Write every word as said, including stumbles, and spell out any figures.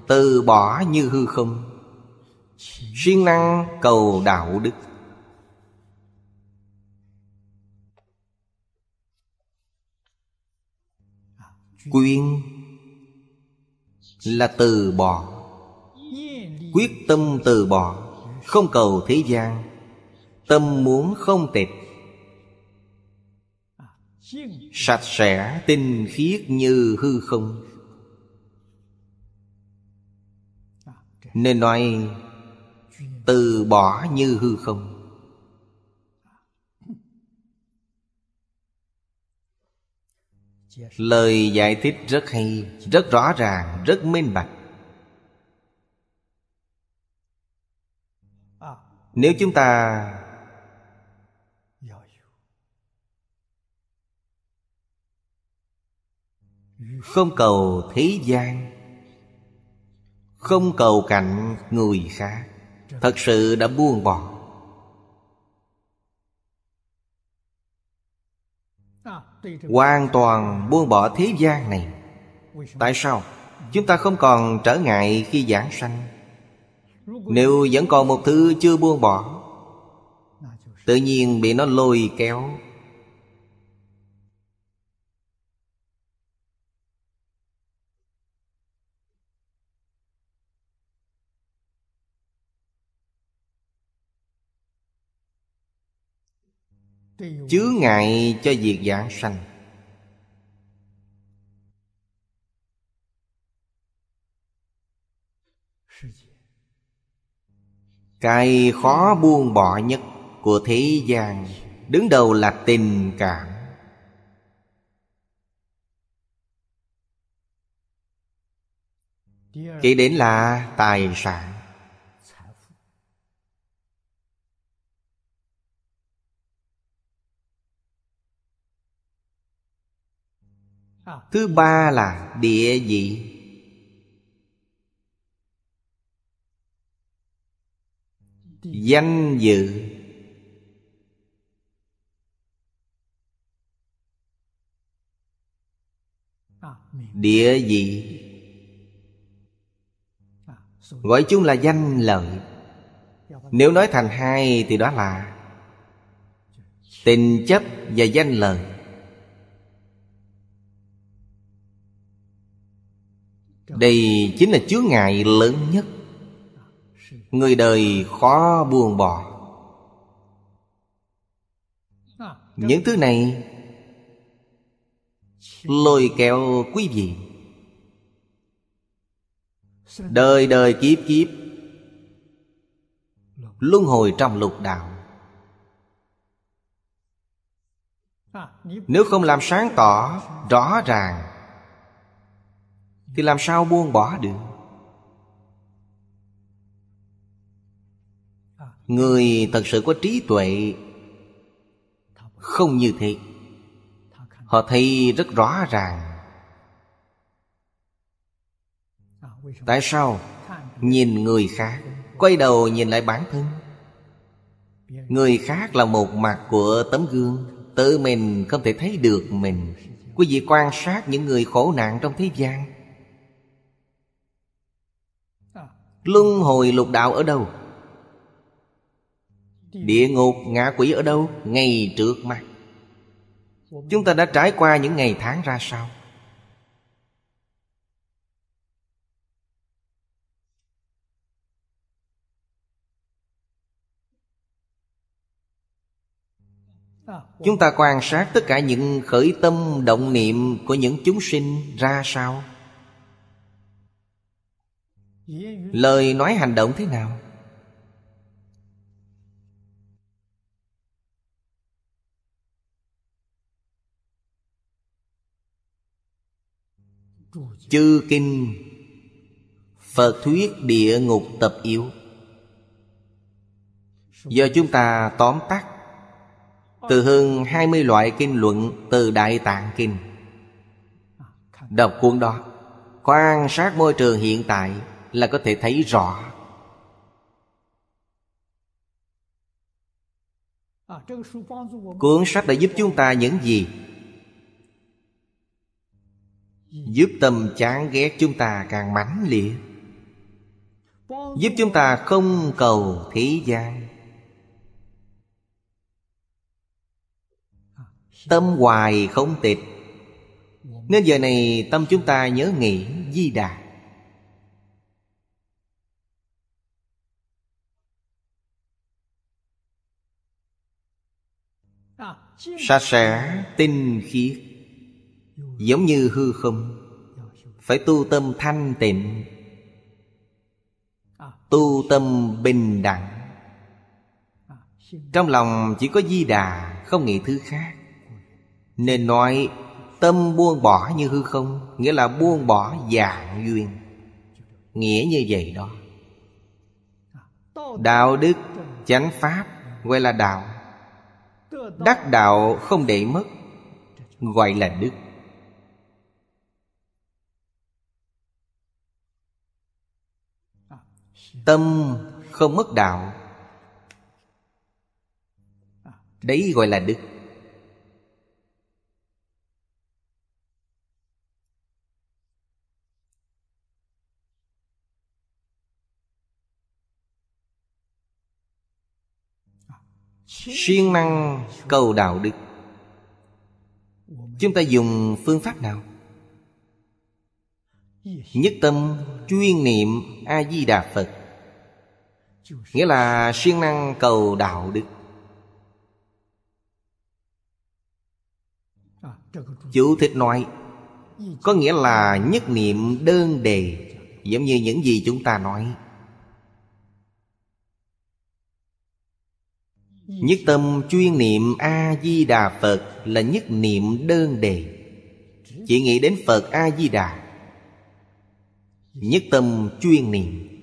từ bỏ như hư không, siêng năng cầu đạo đức. Quyên là từ bỏ, quyết tâm từ bỏ, không cầu thế gian, tâm muốn không tịch, sạch sẽ tinh khiết như hư không. Nên nói từ bỏ như hư không. Lời giải thích rất hay, rất rõ ràng, rất minh bạch. Nếu chúng ta không cầu thế gian, không cầu cạnh người khác, thật sự đã buông bỏ. Hoàn toàn buông bỏ thế gian này. Tại sao? Chúng ta không còn trở ngại khi giảng sanh. Nếu vẫn còn một thứ chưa buông bỏ, tự nhiên bị nó lôi kéo. Chướng ngại cho việc giảng sanh. Cái khó buông bỏ nhất của thế gian, đứng đầu là tình cảm. Kế đến là tài sản. Thứ ba là địa vị. Danh dự. Địa vị gọi chung là danh lợi. Nếu nói thành hai thì đó là tình chấp và danh lợi. Đây chính là chướng ngại lớn nhất, người đời khó buông bỏ. Những thứ này lôi kéo quý vị đời đời kiếp kiếp luân hồi trong lục đạo. Nếu không làm sáng tỏ rõ ràng thì làm sao buông bỏ được? Người thật sự có trí tuệ không như thế. Họ thấy rất rõ ràng. Tại sao? Nhìn người khác, quay đầu nhìn lại bản thân. Người khác là một mặt của tấm gương, tự mình không thể thấy được mình. Quý vị quan sát những người khổ nạn trong thế gian. Luân hồi lục đạo ở đâu? Địa ngục ngạ quỷ ở đâu? Ngay trước mắt. Chúng ta đã trải qua những ngày tháng ra sao? Chúng ta quan sát tất cả những khởi tâm động niệm của những chúng sinh ra sao? Lời nói hành động thế nào? Chư kinh Phật thuyết địa ngục tập yếu, do chúng ta tóm tắt từ hơn hai mươi loại kinh luận từ Đại Tạng Kinh. Đọc cuốn đó, quan sát môi trường hiện tại là có thể thấy rõ. Cuốn sách đã giúp chúng ta những gì? Giúp tâm chán ghét chúng ta càng mãnh liệt, giúp chúng ta không cầu thế gian. Tâm hoài không tịch, nên giờ này tâm chúng ta nhớ nghĩ Di Đà. Sạch sẽ, tinh khiết, giống như hư không. Phải tu tâm thanh tịnh, tu tâm bình đẳng. Trong lòng chỉ có Di Đà, không nghĩ thứ khác. Nên nói tâm buông bỏ như hư không, nghĩa là buông bỏ dạng duyên. Nghĩa như vậy đó. Đạo đức, chánh pháp gọi là đạo. Đắc đạo không để mất, gọi là đức. Tâm không mất đạo, đấy gọi là đức. Siêng năng cầu đạo đức, chúng ta dùng phương pháp nào? Nhất tâm chuyên niệm A-di-đà Phật, nghĩa là siêng năng cầu đạo đức. Chú thích nói, có nghĩa là nhất niệm đơn đề, giống như những gì chúng ta nói. Nhất tâm chuyên niệm A-di-đà Phật là nhất niệm đơn đề, chỉ nghĩ đến Phật A-di-đà. Nhất tâm chuyên niệm.